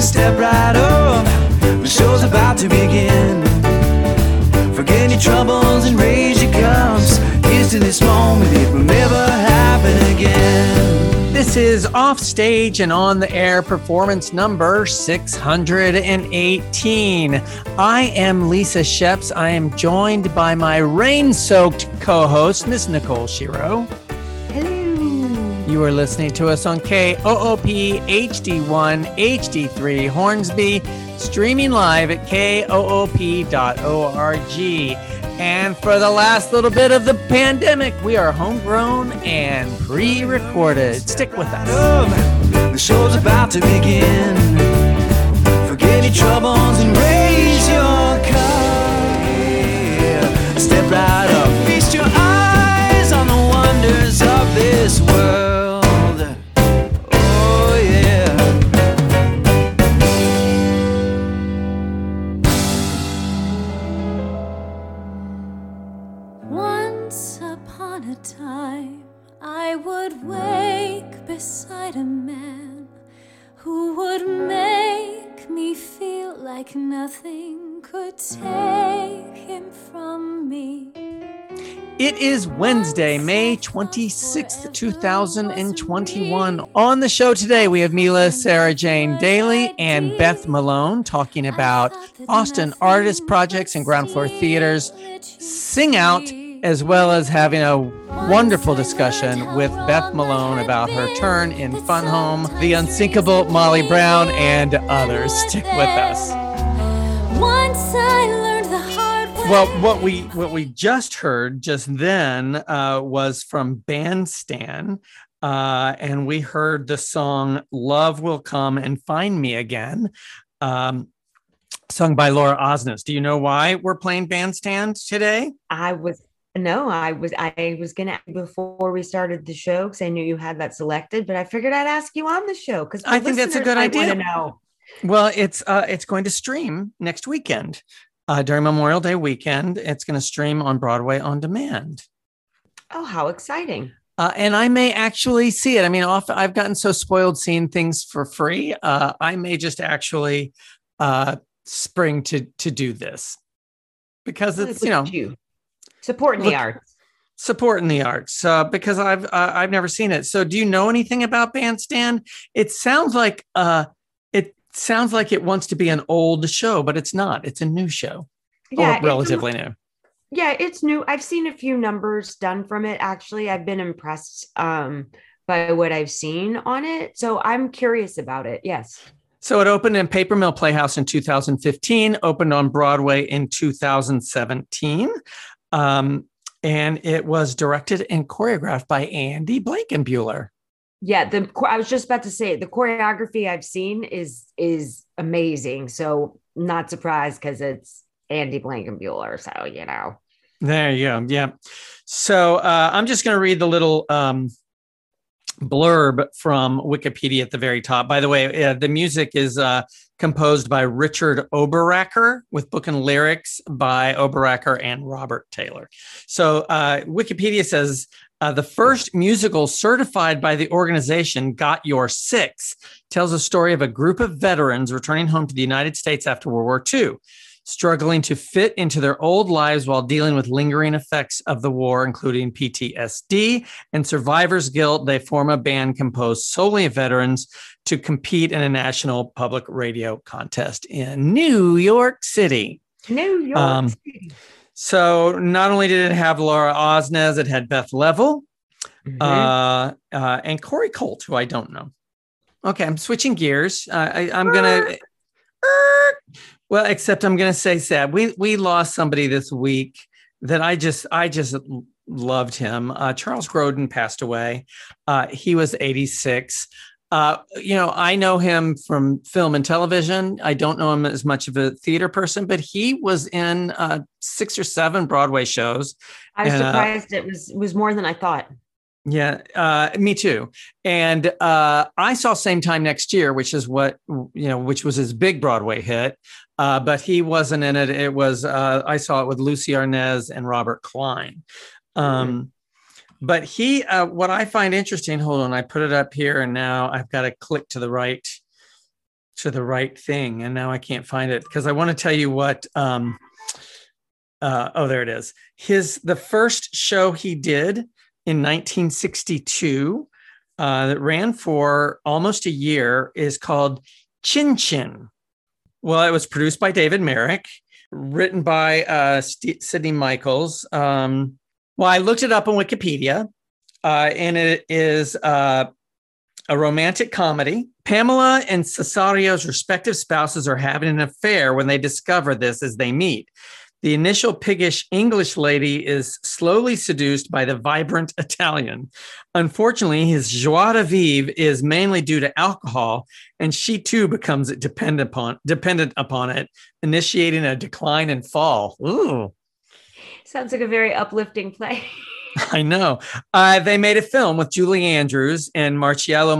Step right up, the show's about to begin. Forget your troubles and raise your cups. Here's to this moment, it will never happen again. This is Offstage and On the Air performance number 618. I am Lisa Sheps. I am joined by my rain-soaked co-host, Miss Nicole Shiro. Hello. You are listening to us on KOOP HD1 HD3 Hornsby, streaming live at koop.org. And for the last little bit of the pandemic, we are homegrown and pre-recorded. Stick with us. The show's about to begin. Forget your troubles and raise your cup. Yeah. Step right up, feast your eyes on the wonders of this world. Oh yeah. Once upon a time, I would wake beside a man who would make me feel like nothing could take him from me. It is Wednesday, May 26th, 2021. On the show today, we have Mila Sarah Jane Daly and Beth Malone talking about Austin artist projects and ground floor theaters, Sing Out, as well as having a wonderful discussion with Beth Malone about her turn in Fun Home, The Unsinkable Molly Brown, and others. Stick with us. Once I learned the hard way. Well, what we just heard just then was from Bandstand, and we heard the song "Love Will Come and Find Me Again," sung by Laura Osnes. Do you know why we're playing Bandstand today? I was gonna, before we started the show, because I knew you had that selected, but I figured I'd ask you on the show because I think that's a good idea. Know. Well, it's going to stream next weekend during Memorial Day weekend. It's going to stream on Broadway on demand. Oh, how exciting! And I may actually see it. I mean, I've gotten so spoiled seeing things for free. I may just actually spring to do this because it's Supporting the arts. Supporting the arts because I've never seen it. So do you know anything about Bandstand? It sounds like it wants to be an old show, but it's not. It's a new show. Yeah, relatively new. Yeah, it's new. I've seen a few numbers done from it. Actually, I've been impressed by what I've seen on it. So I'm curious about it. Yes. So it opened in Paper Mill Playhouse in 2015, opened on Broadway in 2017. And it was directed and choreographed by Andy Blankenbuehler. Yeah, I was just about to say the choreography I've seen is amazing. So not surprised because it's Andy Blankenbuehler. So There you go. Yeah. So I'm just going to read the little blurb from Wikipedia at the very top. By the way, the music is composed by Richard Oberacker with book and lyrics by Oberacker and Robert Taylor. So Wikipedia says the first musical certified by the organization Got Your Six tells a story of a group of veterans returning home to the United States after World War II. Struggling to fit into their old lives while dealing with lingering effects of the war, including PTSD and survivor's guilt, they form a band composed solely of veterans to compete in a national public radio contest in New York City. New York City. So not only did it have Laura Osnes, it had Beth Level and Corey Colt, who I don't know. Okay, I'm switching gears. I'm going to... Well, except I'm going to say sad. We lost somebody this week that I just loved him. Charles Grodin passed away. He was 86. I know him from film and television. I don't know him as much of a theater person, but he was in 6 or 7 Broadway shows. I was surprised it was more than I thought. Yeah, me too. And I saw Same Time Next Year, which is which was his big Broadway hit. But he wasn't in it. It was I saw it with Lucy Arnaz and Robert Klein. But he, what I find interesting, hold on, I put it up here and now I've got to click to the right to the right thing, and now I can't find it because I want to tell you what. Oh, there it is. The first show he did in 1962 that ran for almost a year is called Chin Chin. Well, it was produced by David Merrick, written by Sidney Michaels. Well, I looked it up on Wikipedia, and it is a romantic comedy. Pamela and Cesario's respective spouses are having an affair when they discover this as they meet. The initial piggish English lady is slowly seduced by the vibrant Italian. Unfortunately, his joie de vivre is mainly due to alcohol, and she too becomes dependent upon it, initiating a decline and fall. Ooh. Sounds like a very uplifting play. I know. They made a film with Julie Andrews and Marcello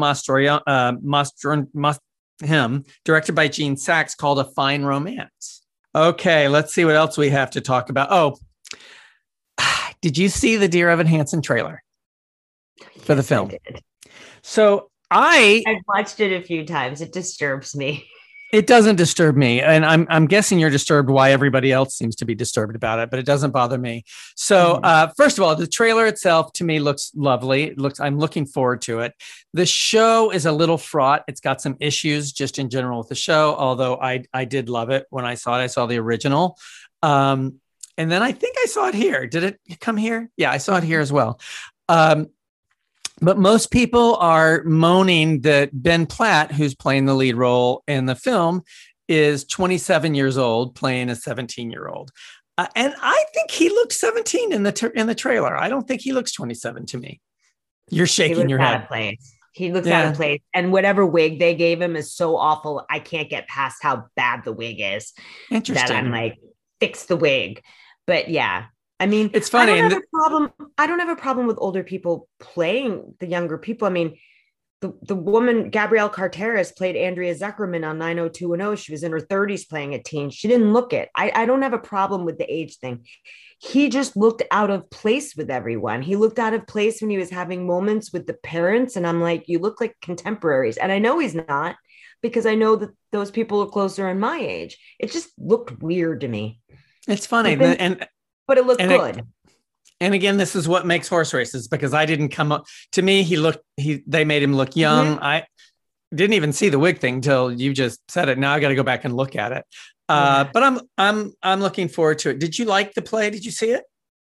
Mastroianni, directed by Gene Saks, called A Fine Romance. Okay, let's see what else we have to talk about. Oh, did you see the Dear Evan Hansen trailer for the film? I did. So I've watched it a few times. It disturbs me. It doesn't disturb me, and I'm guessing you're disturbed why everybody else seems to be disturbed about it, but it doesn't bother me. So first of all, the trailer itself to me looks lovely. I'm looking forward to it. The show is a little fraught. It's got some issues just in general with the show, although I did love it when I saw it. I saw the original. And then I think I saw it here. Did it come here? Yeah, I saw it here as well. But most people are moaning that Ben Platt, who's playing the lead role in the film, is 27 years old playing a 17-year-old. And I think he looks 17 in the trailer. I don't think he looks 27 to me. You're shaking your head. He looks out of place. And whatever wig they gave him is so awful. I can't get past how bad the wig is. Interesting. That I'm like, fix the wig. But yeah. I mean, it's funny. I don't have a problem with older people playing the younger people. I mean, the woman, Gabrielle Carteris, played Andrea Zuckerman on 90210. She was in her 30s playing a teen. She didn't look it. I don't have a problem with the age thing. He just looked out of place with everyone. He looked out of place when he was having moments with the parents. And I'm like, you look like contemporaries. And I know he's not, because I know that those people are closer in my age. It just looked weird to me. It's funny. But it looked good. And again, this is what makes horse races, because I didn't come up to me. They made him look young. Mm-hmm. I didn't even see the wig thing till you just said it. Now I got to go back and look at it. But I'm looking forward to it. Did you like the play? Did you see it?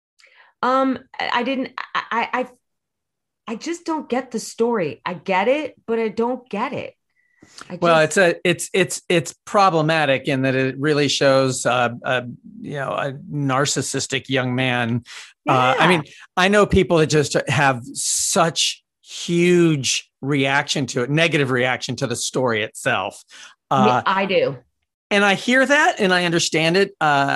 I didn't. I just don't get the story. I get it, but I don't get it. It's problematic in that it really shows a narcissistic young man. Yeah. I mean, I know people that just have such huge reaction to it, negative reaction to the story itself. I do, and I hear that and I understand it.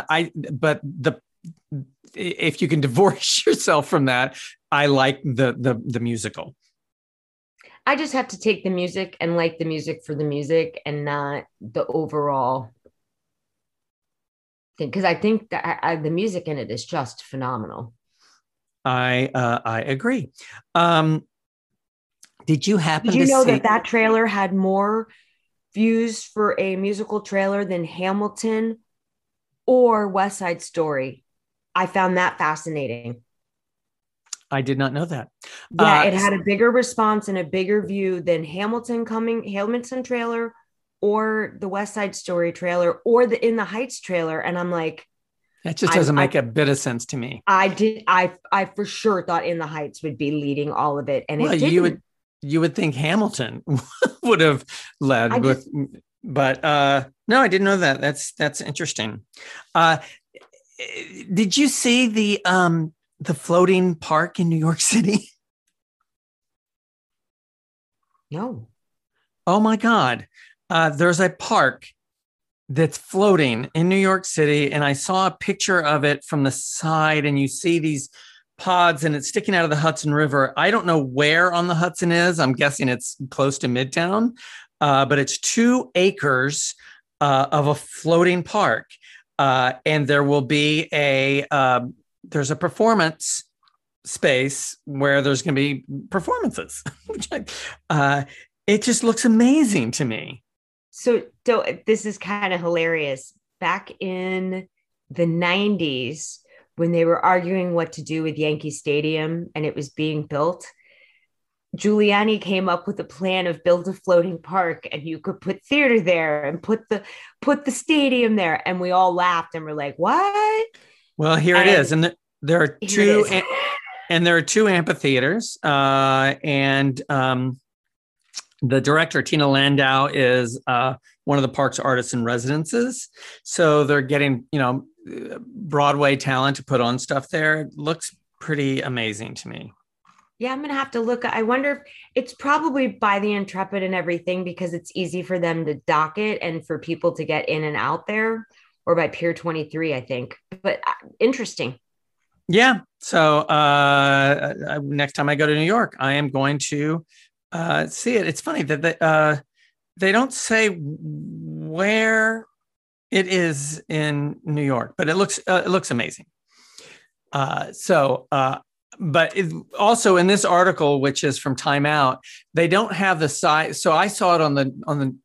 If you can divorce yourself from that, I like the musical. I just have to take the music and like the music for the music and not the overall thing. Because I think that the music in it is just phenomenal. I agree. Did you happen to know see that trailer had more views for a musical trailer than Hamilton or West Side Story? I found that fascinating. I did not know that. Yeah, it had a bigger response and a bigger view than Hamilton trailer or the West Side Story trailer or the In the Heights trailer. And I'm like, that just doesn't make a bit of sense to me. I for sure thought In the Heights would be leading all of it. And it didn't. You would think Hamilton would have led but no, I didn't know that. That's interesting. Did you see the floating park in New York City? No. Oh my God. There's a park that's floating in New York City. And I saw a picture of it from the side, and you see these pods and it's sticking out of the Hudson River. I don't know where on the Hudson is. I'm guessing it's close to Midtown, but it's 2 acres of a floating park. And there will be there's a performance space where there's going to be performances. It just looks amazing to me. So this is kind of hilarious. Back in the 90s, when they were arguing what to do with Yankee Stadium and it was being built, Giuliani came up with a plan of build a floating park and you could put theater there and put the stadium there. And we all laughed and were like, what? Well, here it is. And there are two, and there are two amphitheaters. The director, Tina Landau, is one of the park's artists in residences. So they're getting, Broadway talent to put on stuff there. It looks pretty amazing to me. Yeah, I'm going to have to look. I wonder if it's probably by the Intrepid and everything because it's easy for them to dock it and for people to get in and out there, or by Pier 23, I think. But interesting. Yeah. So next time I go to New York, I am going to see it. It's funny that they don't say where it is in New York, but it looks amazing. But also in this article, which is from Time Out, they don't have the size. So I saw it on the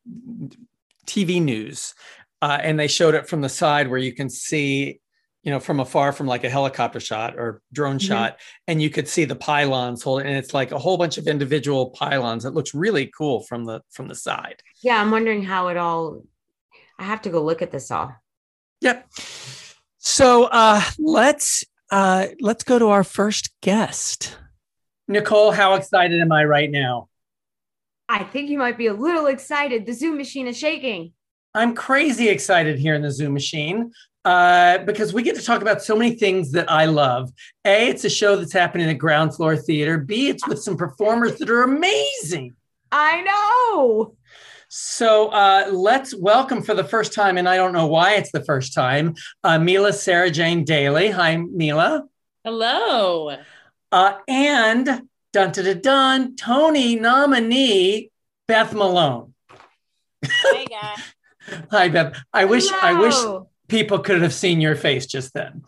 TV news, and they showed it from the side where you can see, from afar, from like a helicopter shot or drone shot, and you could see the pylons holding, and it's like a whole bunch of individual pylons. It looks really cool from the side. Yeah, I'm wondering how it all. I have to go look at this all. Yep. So let's go to our first guest. Nicole, how excited am I right now? I think you might be a little excited. The Zoom machine is shaking. I'm crazy excited here in the Zoom machine because we get to talk about so many things that I love. A, it's a show that's happening at Ground Floor Theater. B, it's with some performers that are amazing. I know. So let's welcome for the first time, and I don't know why it's the first time, Mila Sarah Jane Daly. Hi, Mila. Hello. And dun-dun-dun-dun, Tony nominee, Beth Malone. Hey, guys. Hi, Beth. I wish people could have seen your face just then.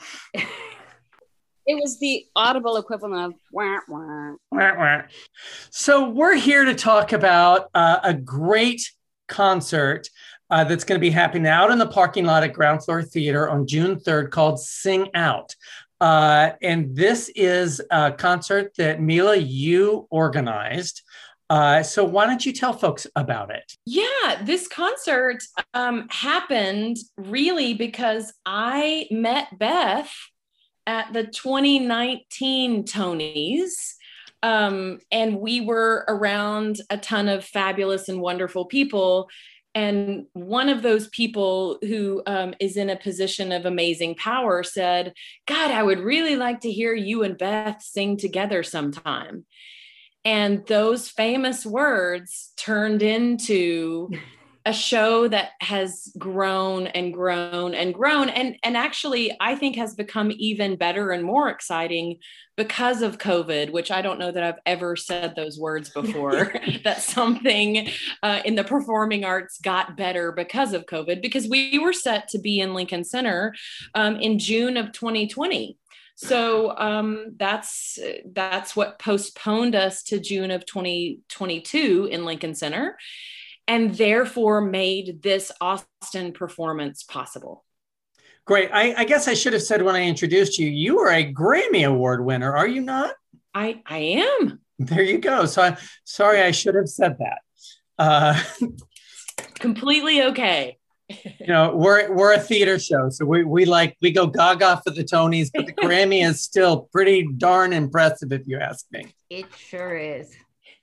It was the audible equivalent of wah, wah. Wah, wah. So we're here to talk about a great concert that's going to be happening out in the parking lot at Ground Floor Theater on June 3rd called Sing Out. And this is a concert that Mila, you organized. So why don't you tell folks about it? Yeah, this concert happened really because I met Beth at the 2019 Tonys. And we were around a ton of fabulous and wonderful people. And one of those people who is in a position of amazing power said, God, I would really like to hear you and Beth sing together sometime. And those famous words turned into a show that has grown and grown and grown. And actually, I think has become even better and more exciting because of COVID, which I don't know that I've ever said those words before, that something in the performing arts got better because of COVID, because we were set to be in Lincoln Center in June of 2020. So that's what postponed us to June of 2022 in Lincoln Center, and therefore made this Austin performance possible. Great. I guess I should have said when I introduced you, you are a Grammy Award winner, are you not? I am. There you go. So I'm sorry, I should have said that. Completely okay. We're a theater show, so we go gaga for the Tonys, but the Grammy is still pretty darn impressive if you ask me. It sure is.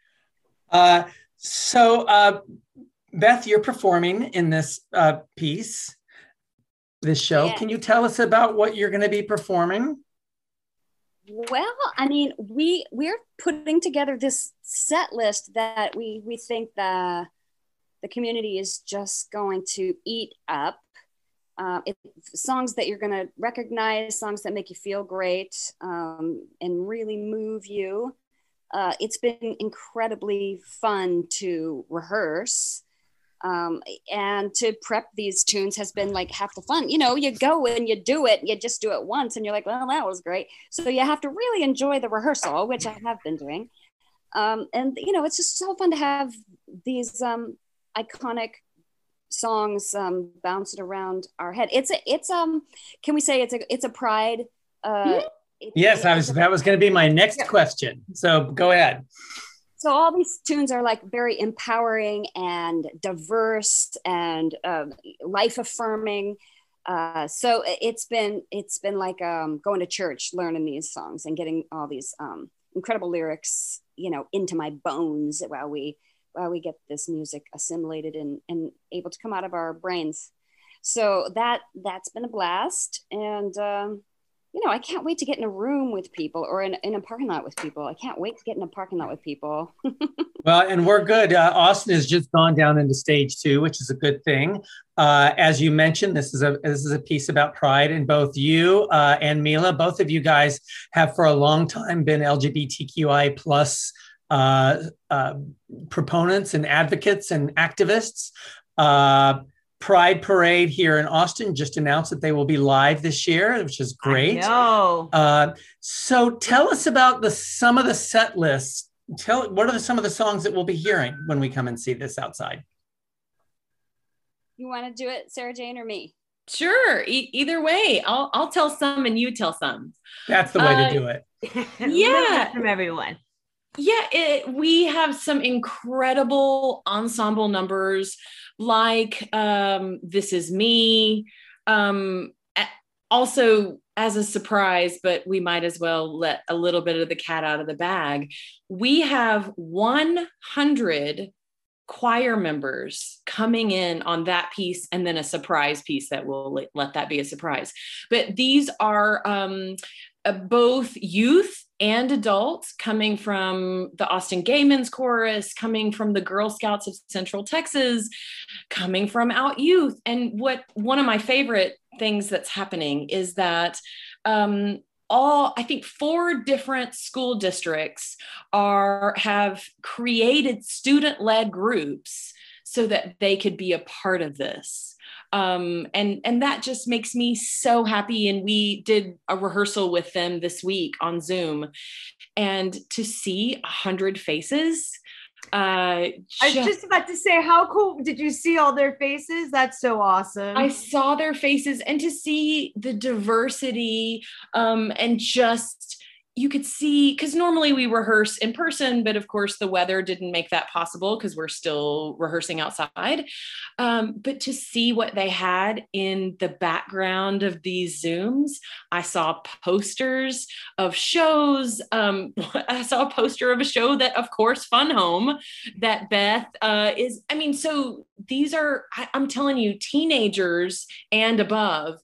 So Beth, you're performing in this piece, this show. Yes. Can you tell us about what you're going to be performing? Well, I mean, we're putting together this set list that we think the community is just going to eat up. Songs that you're going to recognize, songs that make you feel great and really move you. It's been incredibly fun to rehearse, and to prep these tunes has been like half the fun. You go and you do it, you just do it once and you're like, well, that was great. So you have to really enjoy the rehearsal, which I have been doing. And it's just so fun to have these iconic songs bouncing around our head. Can we say it's a pride? Yes, that was going to be my next question. So go ahead. So all these tunes are like very empowering and diverse and life affirming. So it's been like going to church, learning these songs and getting all these incredible lyrics, into my bones while we get this music assimilated and able to come out of our brains. So that's been a blast. And I can't wait to get in a room with people or in a parking lot with people. I can't wait to get in a parking lot with people. Well, and we're good. Austin has just gone down into stage 2, which is a good thing. As you mentioned, this is a piece about pride, and both you and Mila, both of you guys have for a long time been LGBTQI plus proponents and advocates and activists. Pride Parade here in Austin just announced that they will be live this year, which is great. So tell us about some of the set lists. What are some of the songs that we'll be hearing when we come and see this outside? You want to do it, Sarah Jane, or me? Sure. Either way, I'll tell some and you tell some. That's the way to do it. Yeah, from everyone. Yeah, we have some incredible ensemble numbers like This Is Me. Also, as a surprise, but we might as well let a little bit of the cat out of the bag, we have 100 choir members coming in on that piece, and then a surprise piece that will let that be a surprise. But these are both youth and adults coming from the Austin Gay Men's Chorus, coming from the Girl Scouts of Central Texas, coming from Out Youth. And one of my favorite things that's happening is that I think 4 different school districts have created student-led groups so that they could be a part of this. And that just makes me so happy. And we did a rehearsal with them this week on Zoom, and to see 100 faces. I was just about to say, how cool. Did you see all their faces? That's so awesome. I saw their faces, and to see the diversity, and just, you could see, because normally we rehearse in person, but of course the weather didn't make that possible because we're still rehearsing outside. But to see what they had in the background of these Zooms, I saw posters of shows. I saw a poster of a show that, of course, Fun Home, that Beth is. I mean, so these are, I'm telling you, teenagers and above.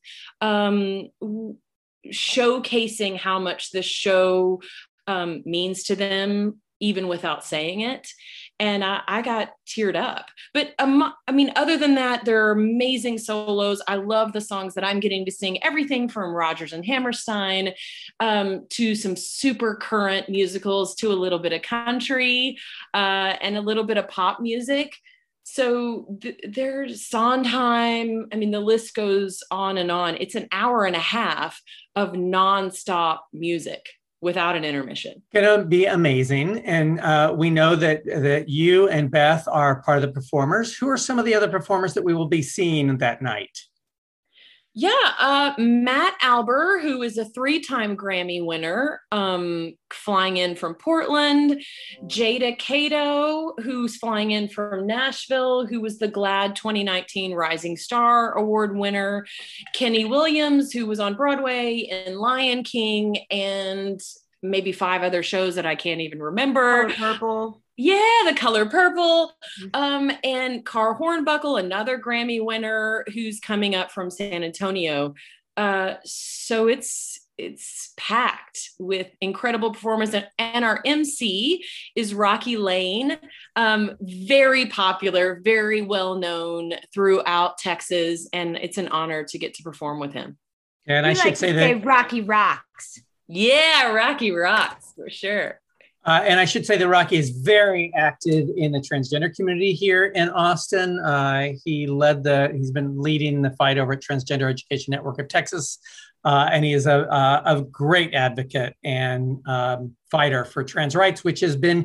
Showcasing how much this show means to them, even without saying it. And I got teared up. But I mean, other than that, there are amazing solos. I love the songs that I'm getting to sing, everything from Rodgers and Hammerstein to some super current musicals, to a little bit of country and a little bit of pop music. So there's Sondheim. I mean, the list goes on and on. It's an hour and a half of nonstop music without an intermission. Gonna be amazing. And we know that you and Beth are part of the performers. Who are some of the other performers that we will be seeing that night? Yeah, Matt Alber, who is a 3-time Grammy winner, flying in from Portland. Jada Cato, who's flying in from Nashville, who was the GLAAD 2019 Rising Star Award winner. Kenny Williams, who was on Broadway in Lion King, and maybe 5 other shows that I can't even remember. Color Purple. Yeah, The Color Purple. And Carl Hornbuckle, another Grammy winner, who's coming up from San Antonio. So it's packed with incredible performance. And our MC is Rocky Lane, very popular, very well known throughout Texas. And it's an honor to get to perform with him. And I should say that Rocky rocks. Yeah, Rocky rocks for sure. And I should say that Rocky is very active in the transgender community here in Austin. He's been leading the fight over at Transgender Education Network of Texas. And he is a great advocate and fighter for trans rights, which has been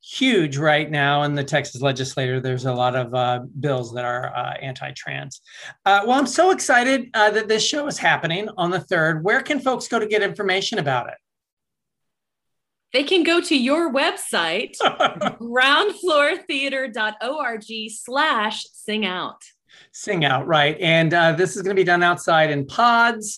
huge right now in the Texas legislature. There's a lot of bills that are anti-trans. Well, I'm so excited that this show is happening on the 3rd. Where can folks go to get information about it? They can go to your website, groundfloortheater.org/singout. Sing out, right. And this is going to be done outside in pods.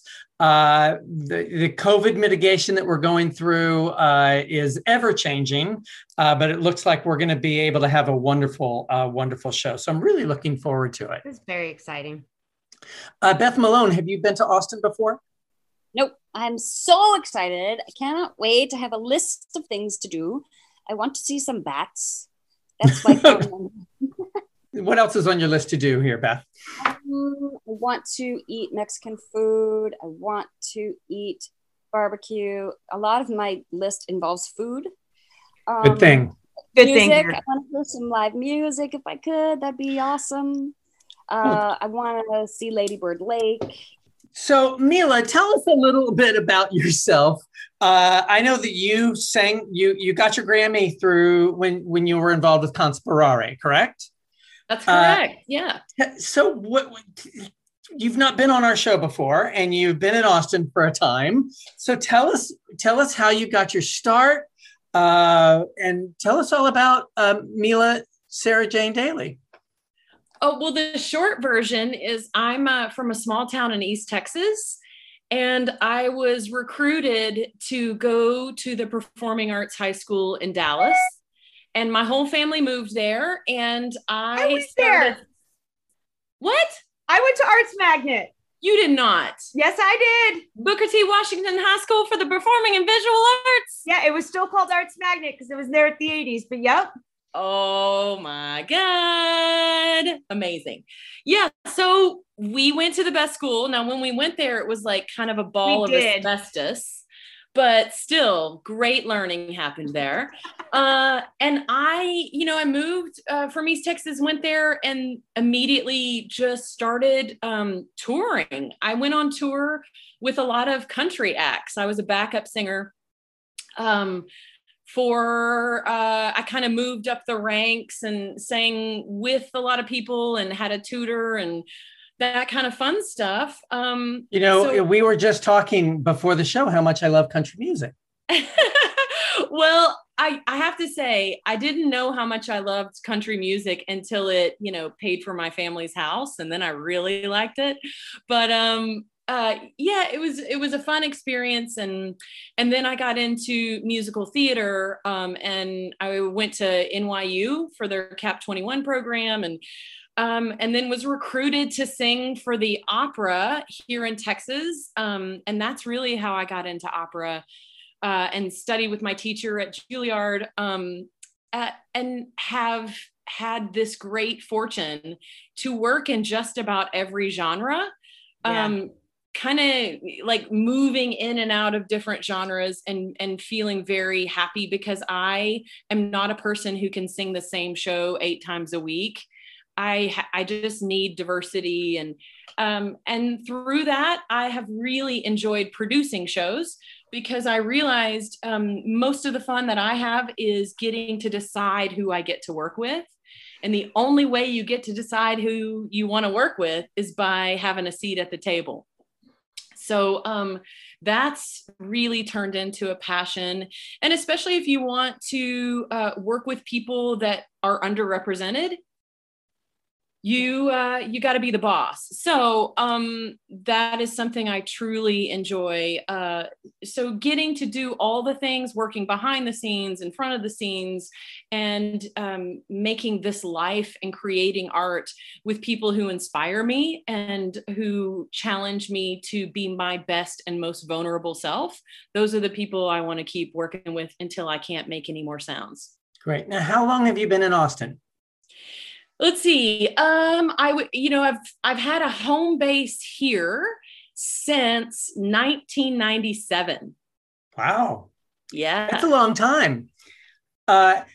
The COVID mitigation that we're going through is ever changing, but it looks like we're going to be able to have a wonderful, wonderful show. So I'm really looking forward to it. It's very exciting. Beth Malone, have you been to Austin before? Nope. I'm so excited. I cannot wait to have a list of things to do. I want to see some bats. That's my fun. What else is on your list to do here, Beth? I want to eat Mexican food. I want to eat barbecue. A lot of my list involves food. Good thing. Good music. thing. I want to hear some live music if I could. That'd be awesome. I want to see Lady Bird Lake. So, Mila, tell us a little bit about yourself. I know that you sang, you got your Grammy through when you were involved with Conspirare, correct? That's correct. Yeah. So what you've not been on our show before, and you've been in Austin for a time. So tell us how you got your start, and tell us all about Mila Sarah Jane Daly. Oh, well, the short version is I'm from a small town in East Texas, and I was recruited to go to the Performing Arts High School in Dallas. And my whole family moved there, and I was there. What? I went to Arts Magnet. You did not. Yes, I did. Booker T. Washington High School for the Performing and Visual Arts. Yeah, it was still called Arts Magnet because it was there at the 80s, but yep. Oh my God. Amazing. Yeah. So we went to the best school. Now, when we went there, it was like kind of a ball of asbestos. But still, great learning happened there. And I moved from East Texas, went there, and immediately just started touring. I went on tour with a lot of country acts. I was a backup singer I kind of moved up the ranks and sang with a lot of people and had a tutor and that kind of fun stuff. We were just talking before the show how much I love country music. Well, I have to say, I didn't know how much I loved country music until it, paid for my family's house. And then I really liked it. But it was a fun experience. And then I got into musical theater and I went to NYU for their CAP 21 program and then was recruited to sing for the opera here in Texas. And that's really how I got into opera and studied with my teacher at Juilliard and have had this great fortune to work in just about every genre. Kind of like moving in and out of different genres and feeling very happy because I am not a person who can sing the same show 8 times a week. I just need diversity and through that I have really enjoyed producing shows because I realized most of the fun that I have is getting to decide who I get to work with. And the only way you get to decide who you want to work with is by having a seat at the table. So that's really turned into a passion. And especially if you want to work with people that are underrepresented, you got to be the boss. So that is something I truly enjoy. So getting to do all the things, working behind the scenes, in front of the scenes, and making this life and creating art with people who inspire me and who challenge me to be my best and most vulnerable self. Those are the people I want to keep working with until I can't make any more sounds. Great. Now, how long have you been in Austin? Let's see. I've had a home base here since 1997. Wow. Yeah. That's a long time. Can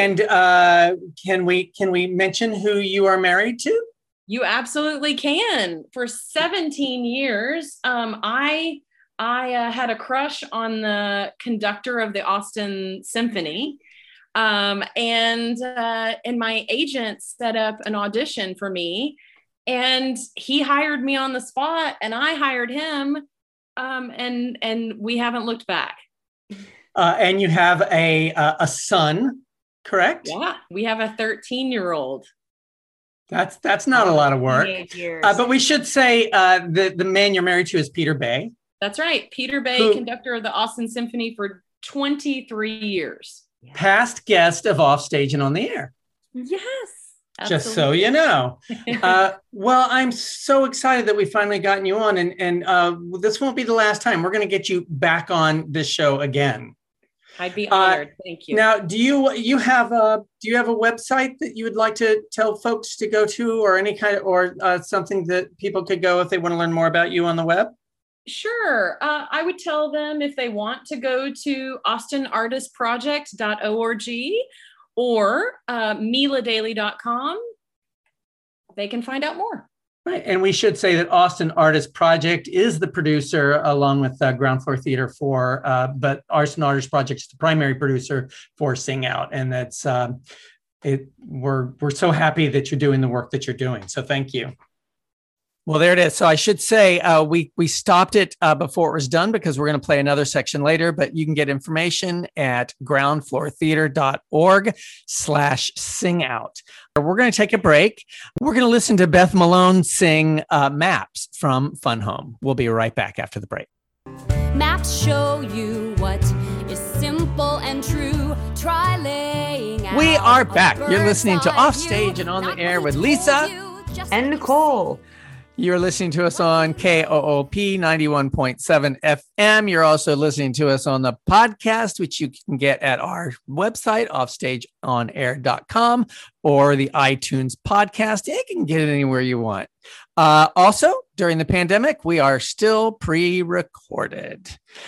we mention who you are married to? You absolutely can. For 17 years, I had a crush on the conductor of the Austin Symphony. And my agent set up an audition for me, and he hired me on the spot, and I hired him, and we haven't looked back. And you have a son, correct? Yeah, we have a 13-year-old. That's not a lot of work. But we should say the man you're married to is Peter Bay. That's right. Peter Bay, conductor of the Austin Symphony for 23 years. Past guest of Offstage and on the Air. Yes. Absolutely. Just so you know. Well, I'm so excited that we finally gotten you on, and this won't be the last time. We're going to get you back on this show again. I'd be honored. Thank you. Now, do you have a website that you would like to tell folks to go to, or any kind of, or something that people could go if they want to learn more about you on the web? Sure. I would tell them if they want to go to austinartistproject.org or miladaily.com, they can find out more. Right. And we should say that Austin Artist Project is the producer along with Ground Floor Theater but Austin Artist Project is the primary producer for Sing Out. And that's we're so happy that you're doing the work that you're doing. So thank you. Well, there it is. So I should say we stopped it before it was done because we're going to play another section later, but you can get information at groundfloortheater.org/singout. We're going to take a break. We're going to listen to Beth Malone sing Maps from Fun Home. We'll be right back after the break. Maps show you what is simple and true. Try laying out. We are back. You're listening to Offstage and on the Air with Lisa and Nicole. You're listening to us on KOOP 91.7 FM. You're also listening to us on the podcast, which you can get at our website, offstageonair.com, or the iTunes podcast. You can get it anywhere you want. Also, during the pandemic, we are still pre-recorded.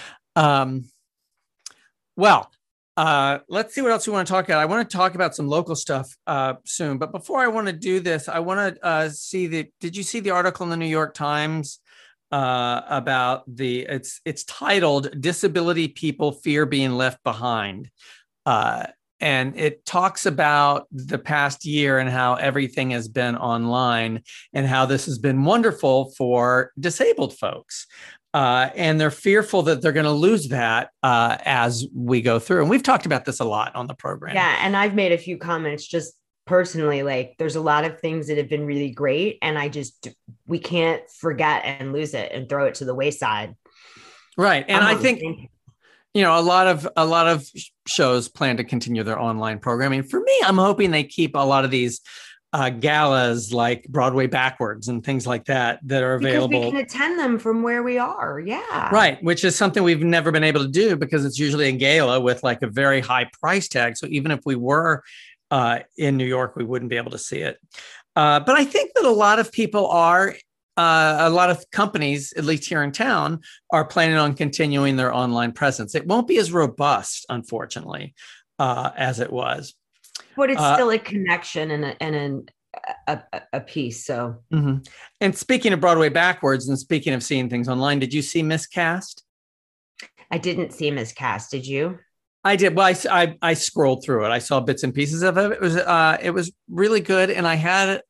Let's see what else we want to talk about. I want to talk about some local stuff soon. But before I want to do this, I want to did you see the article in the New York Times about it's titled "Disability People Fear Being Left Behind." And it talks about the past year and how everything has been online and how this has been wonderful for disabled folks. And they're fearful that they're going to lose that as we go through. And we've talked about this a lot on the program. Yeah. And I've made a few comments just personally, like there's a lot of things that have been really great. And we can't forget and lose it and throw it to the wayside. Right. And I think, a lot of shows plan to continue their online programming. For me, I'm hoping they keep a lot of these galas like Broadway Backwards and things like that are available. Because we can attend them from where we are. Yeah. Right. Which is something we've never been able to do because it's usually a gala with like a very high price tag. So even if we were in New York, we wouldn't be able to see it. But I think that a lot of people a lot of companies, at least here in town, are planning on continuing their online presence. It won't be as robust, unfortunately, as it was. But it's still a connection and a piece. So, mm-hmm. And speaking of Broadway Backwards and speaking of seeing things online, did you see Miscast? I didn't see Miscast. Did you? I did. Well, I scrolled through it. I saw bits and pieces of it. It was really good, and I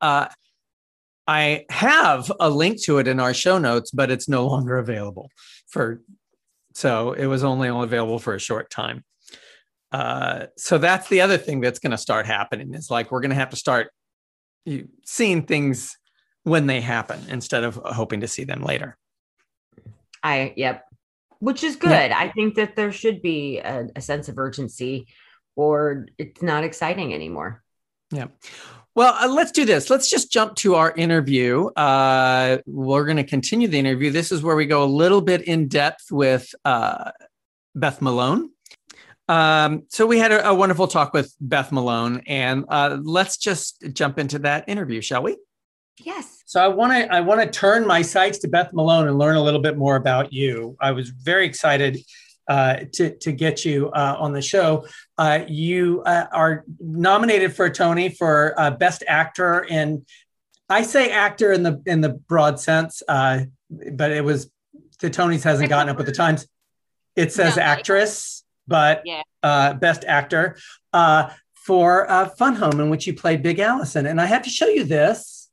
have a link to it in our show notes, but it's no longer available so it was only available for a short time. So that's the other thing that's going to start happening is like, we're going to have to start seeing things when they happen instead of hoping to see them later. Yep. Which is good. Yeah. I think that there should be a sense of urgency or it's not exciting anymore. Yeah. Well, let's do this. Let's just jump to our interview. We're going to continue the interview. This is where we go a little bit in depth with Beth Malone. So we had a wonderful talk with Beth Malone, and let's just jump into that interview, shall we? Yes. So I want to turn my sights to Beth Malone and learn a little bit more about you. I was very excited to get you on the show. You are nominated for a Tony for Best Actor in, I say actor in the broad sense, but it was the Tonys hasn't gotten up with the times. It says actress, but Yeah. Best Actor for Fun Home, in which you played Big Allison. And I have to show you this.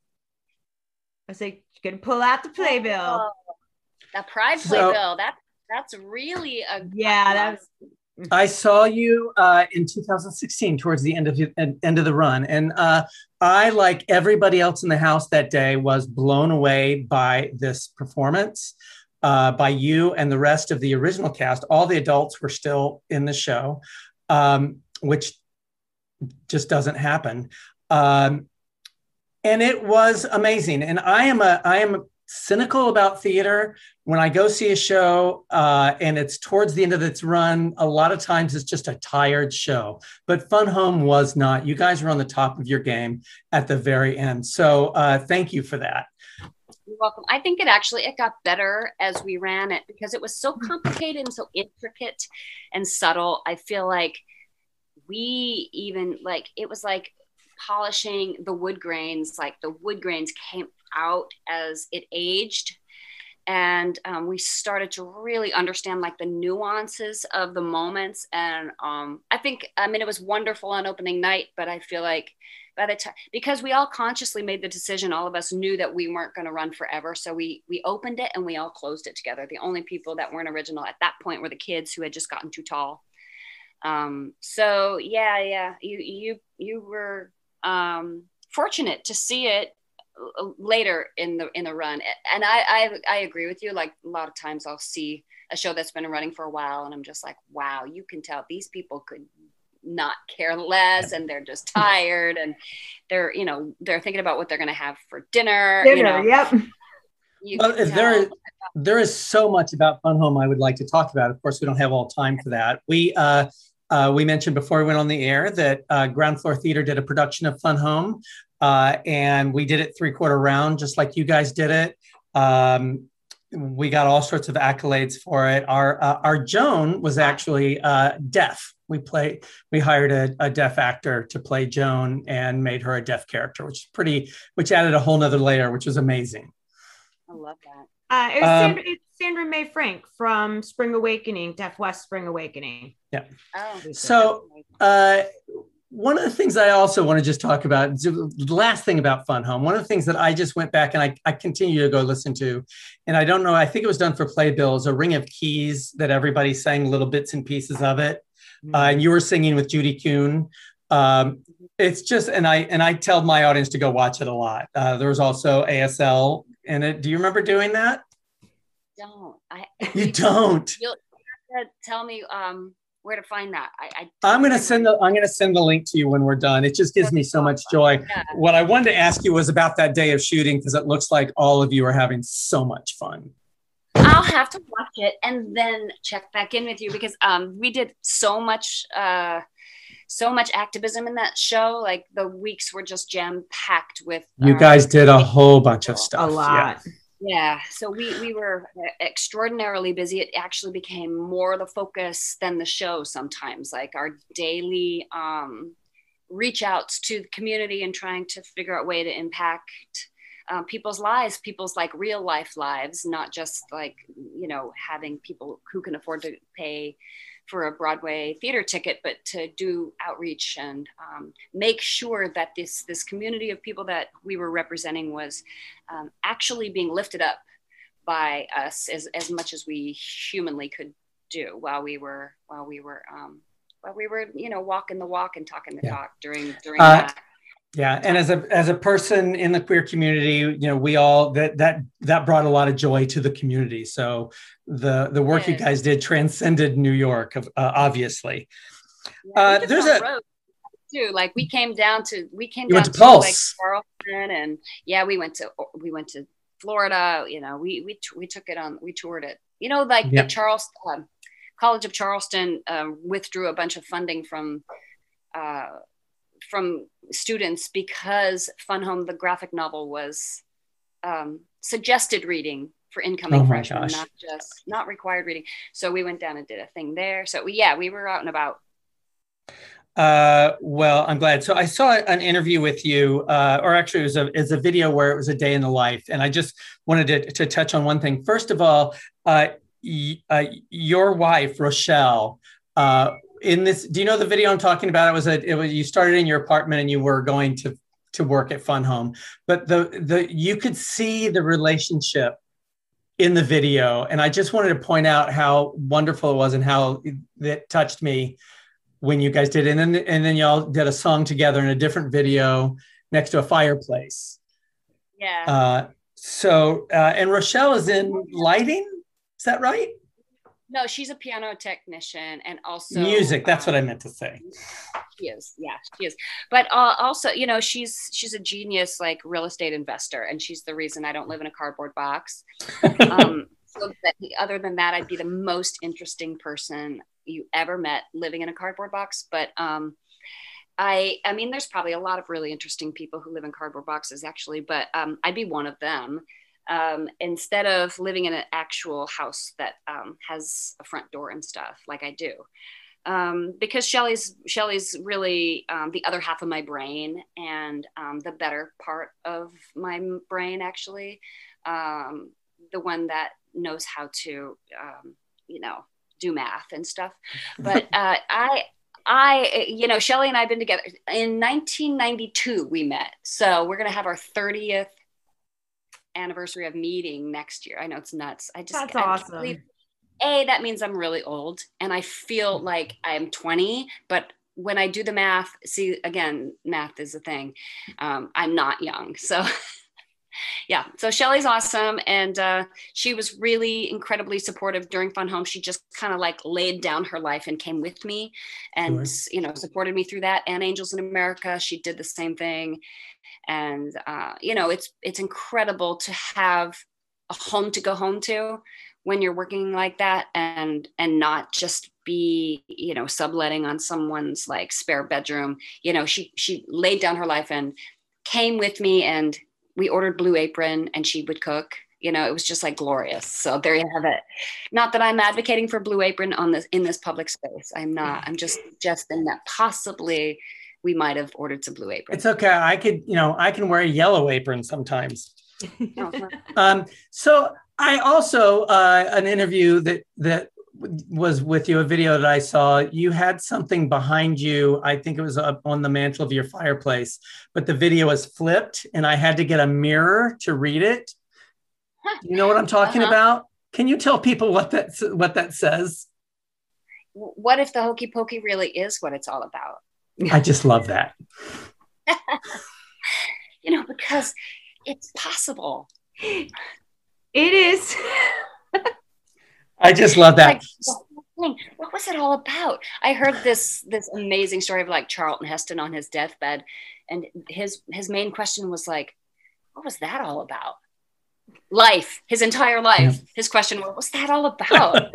I was like, you can pull out the playbill. Oh, the Pride playbill. That's really a Yeah, that was. I saw you in 2016 towards the end of the run, and I, like everybody else in the house that day, was blown away by this performance by you and the rest of the original cast. All the adults were still in the show, which just doesn't happen, and it was amazing. And I am cynical about theater. When I go see a show and it's towards the end of its run, a lot of times it's just a tired show. But Fun Home was not. You guys were on the top of your game at the very end. So thank you for that. You're welcome. I think it got better as we ran it because it was so complicated and so intricate and subtle. I feel like we even it was like polishing the wood grains. Like the wood grains came out as it aged, and we started to really understand like the nuances of the moments. And it was wonderful on opening night, but I feel like by the time, because we all consciously made the decision, all of us knew that we weren't going to run forever, so we opened it and we all closed it together. The only people that weren't original at that point were the kids who had just gotten too tall. So yeah, you were fortunate to see it later in the run. And I agree with you. Like a lot of times I'll see a show that's been running for a while and I'm just like, wow, you can tell these people could not care less, and they're just tired, and they're thinking about what they're going to have for dinner. Yep. Well, there is so much about Fun Home I would like to talk about. Of course, we don't have all time for that. We mentioned before we went on the air that Ground Floor Theater did a production of Fun Home, and we did it 3/4 round, just like you guys did it. We got all sorts of accolades for it. Our Joan was actually deaf. We hired a deaf actor to play Joan and made her a deaf character, which added a whole nother layer, which was amazing. I love that. It's Sandra Mae Frank from Spring Awakening, Deaf West Spring Awakening. Yeah. Oh. So one of the things I also want to just talk about, the last thing about Fun Home, one of the things that I just went back and I continue to go listen to, and I don't know, I think it was done for Playbill, A Ring of Keys, that everybody sang little bits and pieces of it. And you were singing with Judy Kuhn. It's just, and I tell my audience to go watch it a lot. There was also ASL in it. Do you remember doing that? You don't. You'll have to tell me where to find that. I'm going to send the link to you when we're done. It just gives me so much joy. Yeah. What I wanted to ask you was about that day of shooting, because it looks like all of you are having so much fun. I'll have to watch it and then check back in with you, because we did so much activism in that show. Like the weeks were just jam packed with. You guys did a whole bunch of stuff. A lot. Yeah. So we were extraordinarily busy. It actually became more the focus than the show sometimes, like our daily reach outs to the community and trying to figure out a way to impact people's lives, people's like real life lives, not just like, having people who can afford to pay for a Broadway theater ticket, but to do outreach and make sure that this community of people that we were representing was actually being lifted up by us as much as we humanly could do while we were walking the walk and talking the talk during that. Yeah, and as a person in the queer community, we all that brought a lot of joy to the community. So the work you guys did transcended New York, obviously. Yeah, there's a road too. Like we came down to Pulse. Like Charleston, and we went to Florida. We took it on. We toured it. The Charleston College of Charleston withdrew a bunch of funding from students because Fun Home, the graphic novel, was suggested reading for incoming freshmen, not required reading. So we went down and did a thing there. So we were out and about. Well, I'm glad. So I saw an interview with you, or actually it was a video where it was a day in the life. And I just wanted to touch on one thing. First of all, your wife, Rochelle, In this, do you know the video I'm talking about? It was you started in your apartment and you were going to work at Fun Home, but you could see the relationship in the video, and I just wanted to point out how wonderful it was and how it touched me when you guys did it. And then y'all did a song together in a different video next to a fireplace. Yeah. And Rochelle is in lighting. Is that right? No, she's a piano technician and also music. That's what I meant to say. She is. Yeah, she is. But also, you know, she's a genius, like real estate investor, and she's the reason I don't live in a cardboard box. So that, other than that, I'd be the most interesting person you ever met living in a cardboard box. But I mean, there's probably a lot of really interesting people who live in cardboard boxes, actually. But I'd be one of them. Instead of living in an actual house that has a front door and stuff like I do. Because Shelley's really the other half of my brain and the better part of my brain, actually. The one that knows how to, do math and stuff. But Shelley and I have been together in 1992, we met. So we're going to have our 30th anniversary of meeting next year. I know it's nuts. That's awesome. That means I'm really old and I feel like I'm 20, but when I do the math, see, again, math is a thing. I'm not young. So yeah. So Shelley's awesome. And she was really incredibly supportive during Fun Home. She just kind of like laid down her life and came with me and, supported me through that. And Angels in America, she did the same thing. And, it's incredible to have a home to go home to when you're working like that and not just be, subletting on someone's like spare bedroom. She laid down her life and came with me, and we ordered Blue Apron and she would cook. It was just like glorious. So there you have it. Not that I'm advocating for Blue Apron in this public space. I'm not. I'm just in that possibly we might have ordered some Blue Apron. It's okay. I can wear a yellow apron sometimes. So I also, an interview that was with you, a video that I saw, you had something behind you. I think it was up on the mantle of your fireplace, but the video was flipped and I had to get a mirror to read it. You know what I'm talking about? Can you tell people what that says? What if the hokey pokey really is what it's all about? I just love that. Because it's possible. It is. I just love that. Like, what was it all about? I heard this amazing story of like Charlton Heston on his deathbed, and his main question was like, what was that all about? Life, his entire life. Yeah. His question, what was that all about?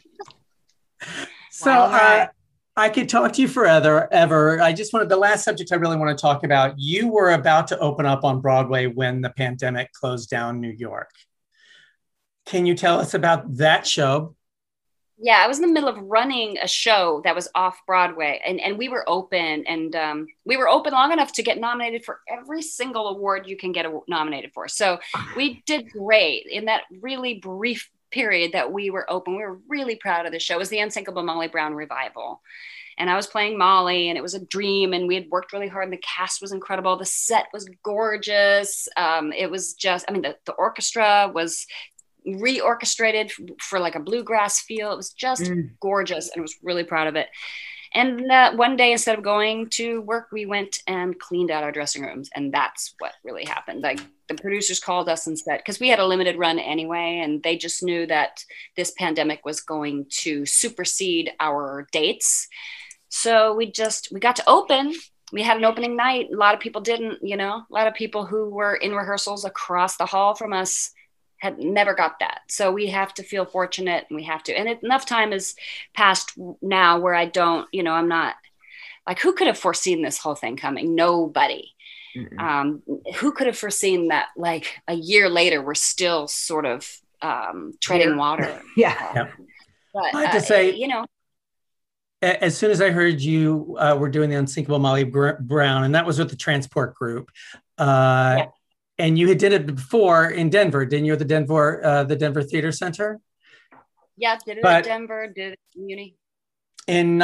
So I could talk to you forever, ever. I just wanted, the last subject I really want to talk about, you were about to open up on Broadway when the pandemic closed down New York. Can you tell us about that show? Yeah, I was in the middle of running a show that was off Broadway, and we were open, and we were open long enough to get nominated for every single award you can get nominated for. So we did great in that really brief period that we were open. We were really proud of the show. It was the Unsinkable Molly Brown revival. And I was playing Molly, and it was a dream, and we had worked really hard, and the cast was incredible. The set was gorgeous. It was just, the orchestra was reorchestrated for like a bluegrass feel. It was just gorgeous, and I was really proud of it. And one day, instead of going to work, we went and cleaned out our dressing rooms. And that's what really happened. Like, the producers called us and said, because we had a limited run anyway, and they just knew that this pandemic was going to supersede our dates. So we got to open. We had an opening night. A lot of people didn't, a lot of people who were in rehearsals across the hall from us had never got that. So we have to feel fortunate, and we have to, and enough time has passed now where I don't, I'm not like, who could have foreseen this whole thing coming? Nobody. Who could have foreseen that like a year later, we're still sort of treading water. Yeah. But I have to say, as soon as I heard you were doing the Unsinkable Molly Brown, and that was with the Transport Group, and you had did it before in Denver, didn't you? At the Denver Theater Center. Yeah, did it at Denver, did it at Muni. in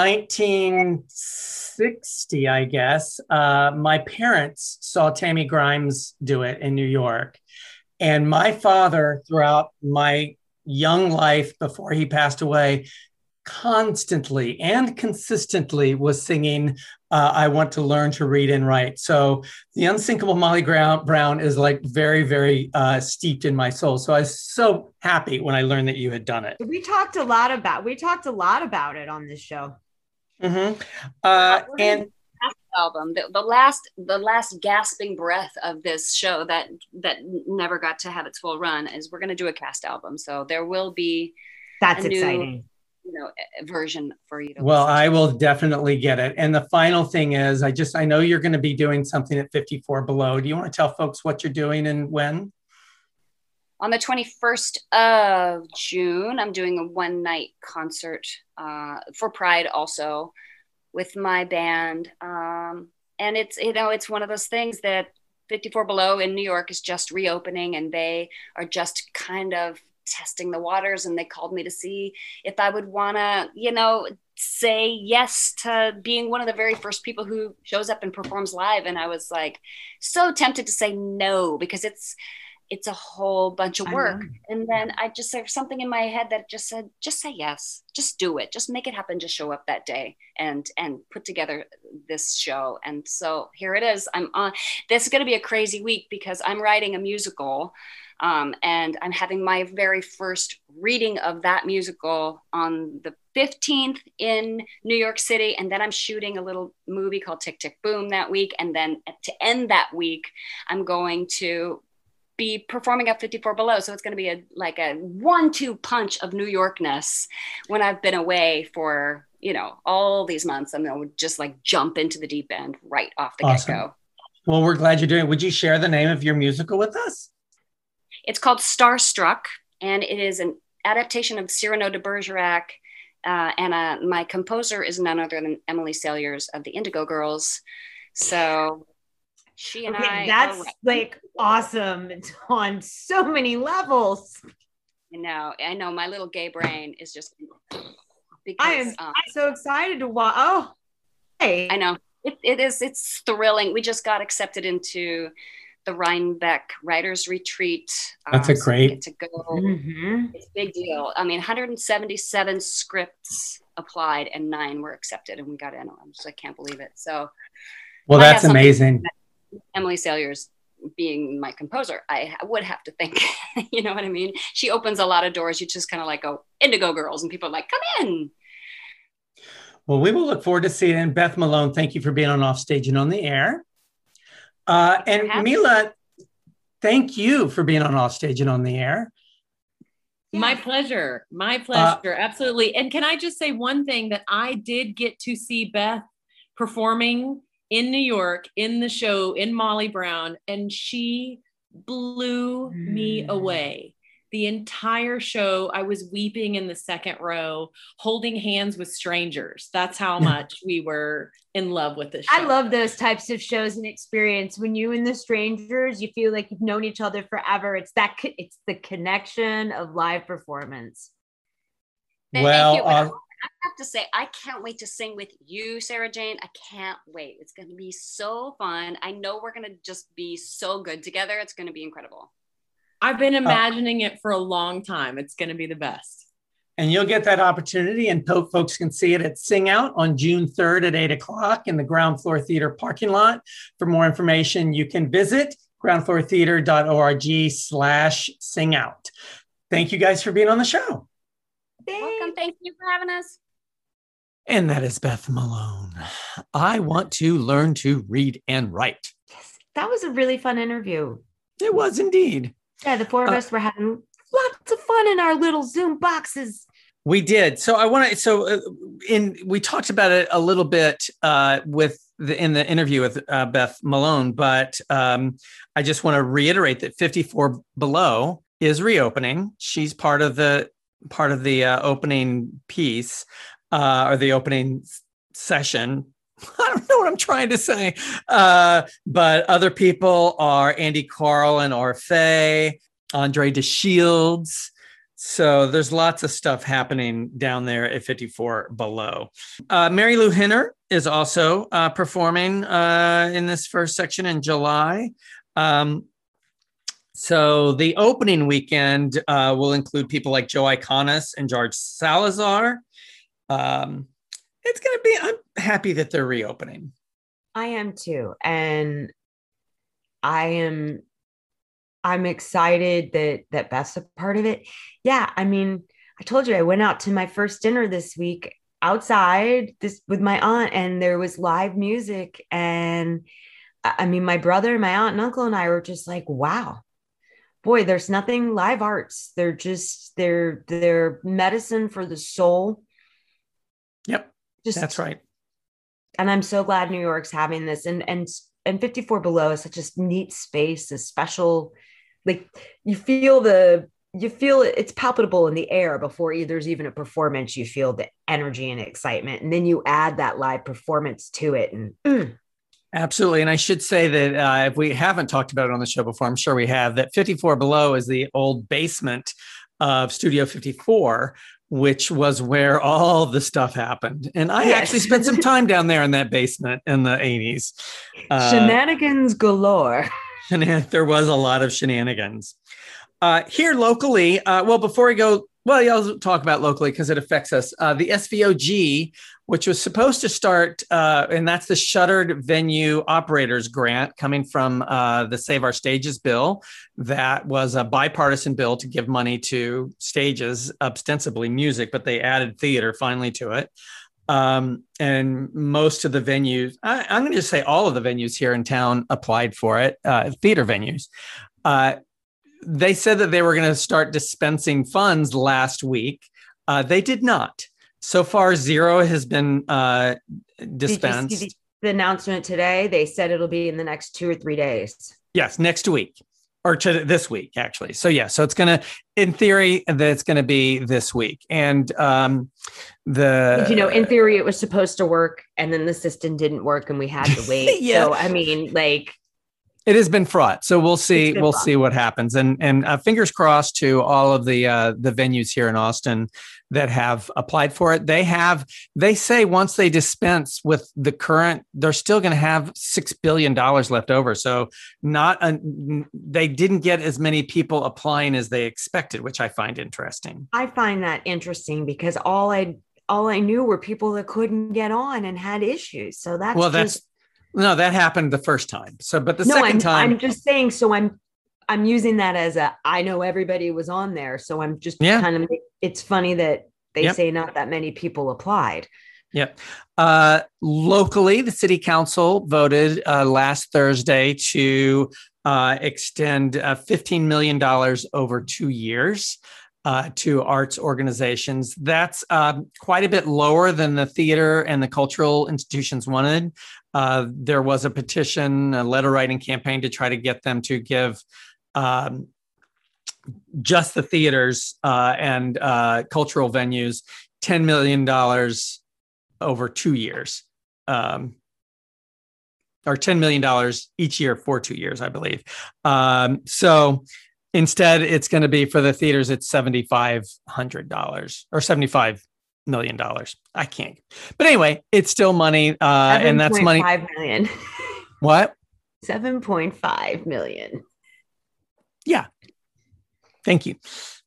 1960, I guess, my parents saw Tammy Grimes do it in New York. And my father, throughout my young life before he passed away, constantly and consistently was singing I Want to Learn to Read and Write. So the unsinkable Molly Brown is like very, very steeped in my soul. So I was so happy when I learned that you had done it. We talked a lot about it on this show. Mm-hmm. And album, the last gasping breath of this show that never got to have its full run is we're going to do a cast album. So there will be that's exciting. Version for you to well I will definitely get it. And the final thing is I know you're going to be doing something at 54 Below. Do you want to tell folks what you're doing and when? On the 21st of June, I'm doing a one-night concert for Pride also with my band, and it's one of those things that 54 Below in New York is just reopening, and they are just kind of testing the waters, and they called me to see if I would want to, say yes to being one of the very first people who shows up and performs live. And I was like so tempted to say no, because it's a whole bunch of work. And then there's something in my head that just said, just say yes, just do it, just make it happen, just show up that day and put together this show. And so here it is. This is going to be a crazy week because I'm writing a musical. And I'm having my very first reading of that musical on the 15th in New York City. And then I'm shooting a little movie called Tick, Tick, Boom that week. And then to end that week, I'm going to be performing at 54 Below. So it's going to be a 1-2 punch of New Yorkness when I've been away for, all these months. I'm going to just jump into the deep end right off the get-go. Well, we're glad you're doing it. Would you share the name of your musical with us? It's called Starstruck, and it is an adaptation of Cyrano de Bergerac. And my composer is none other than Emily Saliers of the Indigo Girls. So she and that's awesome. It's on so many levels. I know. My little gay brain is just because I am so excited to watch. Oh, hey, I know it's thrilling. We just got accepted into the Rhinebeck Writers Retreat. That's a great to go. Mm-hmm. It's a big deal. 177 scripts applied and 9 were accepted, and we got in. I can't believe it. So, well, that's amazing. Emily Saliers being my composer, I would have to think. You know what I mean? She opens a lot of doors. You just kind of go Indigo Girls, and people are like, come in. Well, we will look forward to seeing it. And Beth Malone, thank you for being on Offstage and on the Air. And Mila, thank you for being on Offstage and on the Air. My pleasure. Absolutely. And can I just say one thing, that I did get to see Beth performing in New York in the show in Molly Brown, and she blew me away. The entire show, I was weeping in the second row, holding hands with strangers. That's how much we were in love with this show. I love those types of shows and experience. When you and the strangers, you feel like you've known each other forever. It's the connection of live performance. Thank you. I have to say, I can't wait to sing with you, Sarah Jane. I can't wait. It's going to be so fun. I know we're going to just be so good together. It's going to be incredible. I've been imagining it for a long time. It's going to be the best. And you'll get that opportunity, and folks can see it at Sing Out on June 3rd at 8:00 in the Ground Floor Theater parking lot. For more information, you can visit groundfloortheater.org/singout. Thank you guys for being on the show. Welcome. Thank you for having us. And that is Beth Malone. I want to learn to read and write. Yes, that was a really fun interview. It was indeed. Yeah, the four of us were having lots of fun in our little Zoom boxes. We did. So we talked about it a little bit in the interview with Beth Malone, but I just want to reiterate that 54 Below is reopening. She's part of the opening piece or the opening session. I don't know what I'm trying to say. But other people are Andy Carl and Orfeh, Andre DeShields, So there's lots of stuff happening down there at 54 Below. Mary Lou Henner is also performing in this first section in July. So the opening weekend will include people like Joe Iconis and George Salazar. It's going to be, I'm happy that they're reopening. I am too. And I'm excited that Beth's a part of it. Yeah. I mean, I told you I went out to my first dinner this week outside with my aunt, and there was live music. And I mean, my brother and my aunt and uncle and I were just like, wow, boy, there's nothing live arts. They're medicine for the soul. Yep. That's right. And I'm so glad New York's having this, and 54 Below is such a neat space, a special, like you feel it's palpable in the air before there's even a performance. You feel the energy and excitement, and then you add that live performance to it. And Absolutely. And I should say that if we haven't talked about it on the show before, I'm sure we have, that 54 Below is the old basement of Studio 54, which was where all the stuff happened. And I actually spent some time down there in that basement in the 80s. Shenanigans galore. There was a lot of shenanigans. Here locally, before we go, I'll talk about locally because it affects us. The SVOG, which was supposed to start, and that's the Shuttered Venue Operators Grant coming from the Save Our Stages bill. That was a bipartisan bill to give money to stages, ostensibly music, but they added theater finally to it. And most of the venues, I'm going to just say all of the venues here in town applied for it, theater venues. They said that they were going to start dispensing funds last week. They did not. So far, zero has been dispensed. Did you see the announcement today? They said it'll be in the next 2 or 3 days. Yes, next week, or to this week, actually. So yeah, so it's going to, in theory, it's going to be this week. And in theory, it was supposed to work, and then the system didn't work, and we had to wait. Yeah. So I mean, like. It has been fraught, so we'll see. We'll see what happens, and fingers crossed to all of the venues here in Austin that have applied for it. They say once they dispense with the current, they're still going to have $6 billion left over. So they didn't get as many people applying as they expected, which I find interesting. I find that interesting because all I knew were people that couldn't get on and had issues. So no, that happened the first time. So, but the second time, I'm just saying. So I'm using that as I know everybody was on there. So I'm just kind of. It's funny that they say not that many people applied. Yep. Locally, the city council voted last Thursday to extend $15 million over 2 years to arts organizations. That's quite a bit lower than the theater and the cultural institutions wanted. There was a petition, a letter writing campaign to try to get them to give just the theaters and cultural venues $10 million over 2 years, or $10 million each year for 2 years, I believe. So instead, it's going to be for the theaters, it's $7,500 or $75 million. I can't. But anyway, it's still money. And that's money. 7.5 million. What? 7.5 million. Yeah. Thank you.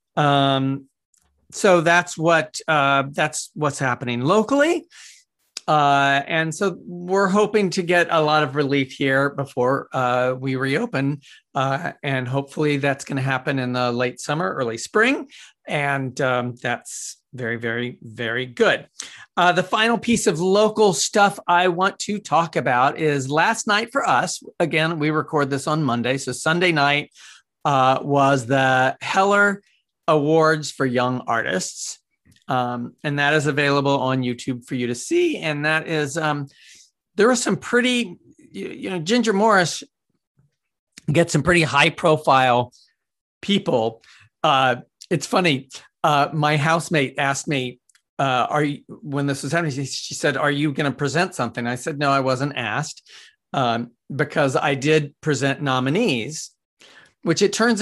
So that's what's happening locally. And so we're hoping to get a lot of relief here before we reopen. And hopefully that's going to happen in the late summer, early spring. And that's very, very, very good. The final piece of local stuff I want to talk about is last night for us. Again, we record this on Monday. So Sunday night was the Heller Awards for Young Artists. And that is available on YouTube for you to see. And that is, there was some pretty, Ginger Morris gets some pretty high profile people. It's funny. My housemate asked me, when this was happening, she said, "Are you going to present something?" I said, "No, I wasn't asked," because I did present nominees, which it turns out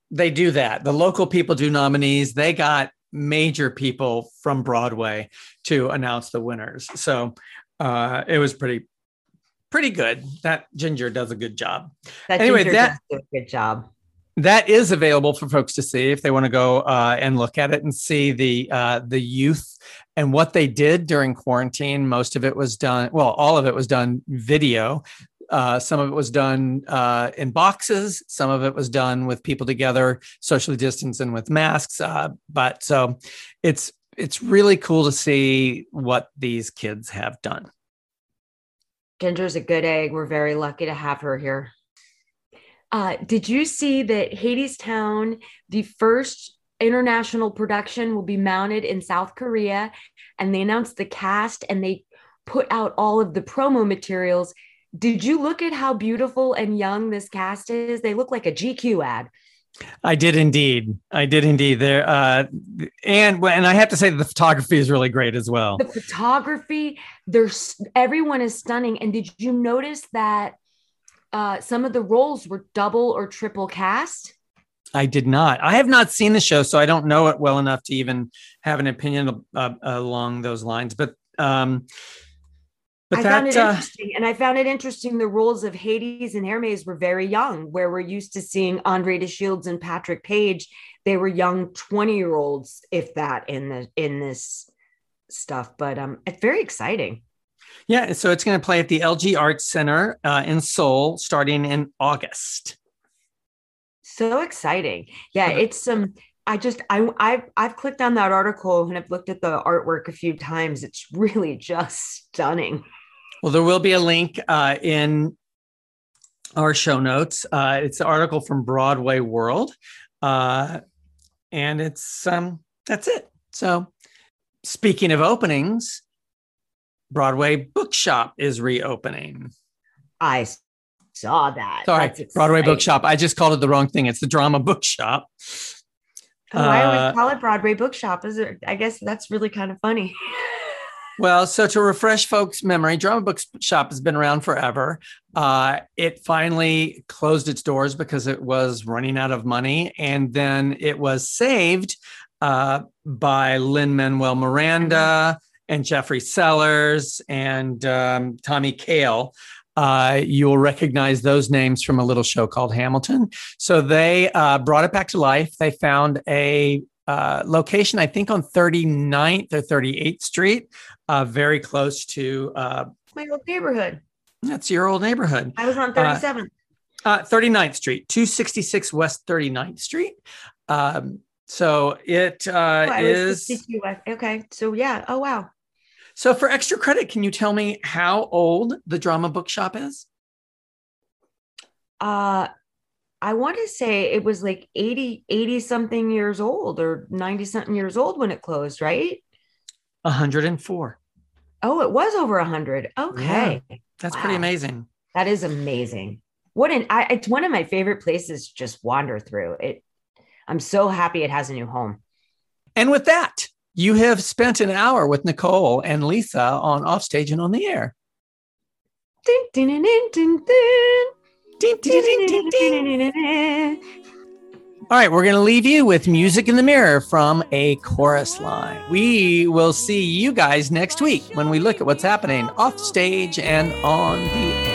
They do that. The local people do nominees. They got major people from Broadway to announce the winners. So it was pretty good. That Ginger does a good job. Ginger does do a good job. That is available for folks to see if they want to go and look at it and see the youth and what they did during quarantine. Most of it was done. Well, all of it was done video. Some of it was done in boxes. Some of it was done with people together, socially distanced and with masks. But so it's really cool to see what these kids have done. Ginger's a good egg. We're very lucky to have her here. Did you see that Hadestown, the first international production, will be mounted in South Korea? And they announced the cast and they put out all of the promo materials. Did you look at how beautiful and young this cast is? They look like a GQ ad. I did indeed. There, and I have to say the photography is really great as well. The photography, everyone is stunning. And did you notice that some of the roles were double or triple cast? I did not. I have not seen the show, so I don't know it well enough to even have an opinion along those lines. But I found it interesting. And I found it interesting. The roles of Hades and Hermes were very young, where we're used to seeing Andre DeShields and Patrick Page. They were young 20-year-olds, if that, in this stuff. But it's very exciting. Yeah. So it's going to play at the LG Arts Center in Seoul starting in August. So exciting. Yeah. It's I've clicked on that article and I've looked at the artwork a few times. It's really just stunning. Well, there will be a link in our show notes. It's an article from Broadway World. And it's, that's it. So speaking of openings, Broadway Bookshop is reopening. I saw that. Sorry, Broadway Bookshop. I just called it the wrong thing. It's the Drama Bookshop. Oh, I always call it Broadway Bookshop. I guess that's really kind of funny. Well, so to refresh folks' memory, Drama Bookshop has been around forever. It finally closed its doors because it was running out of money. And then it was saved by Lin-Manuel Miranda and Jeffrey Sellers and Tommy Kail. You'll recognize those names from a little show called Hamilton. So they brought it back to life. They found a location, I think on 39th or 38th Street, very close to my old neighborhood. That's your old neighborhood. I was on 37th. 39th Street, 266 West 39th Street. So it is. Okay. So yeah. Oh, wow. So for extra credit, can you tell me how old the Drama Bookshop is? I want to say it was like 80 something years old or 90 something years old when it closed, right? 104. Oh, it was over 100. Okay. Yeah, that's pretty amazing. That is amazing. It's one of my favorite places to just wander through it. I'm so happy it has a new home. And with that, you have spent an hour with Nicole and Lisa on Offstage and on the Air. Ding, ding, ding, ding, ding. Ding, ding, ding, ding, ding, ding. All right, we're going to leave you with Music in the Mirror from A Chorus Line. We will see you guys next week when we look at what's happening off stage and on the air.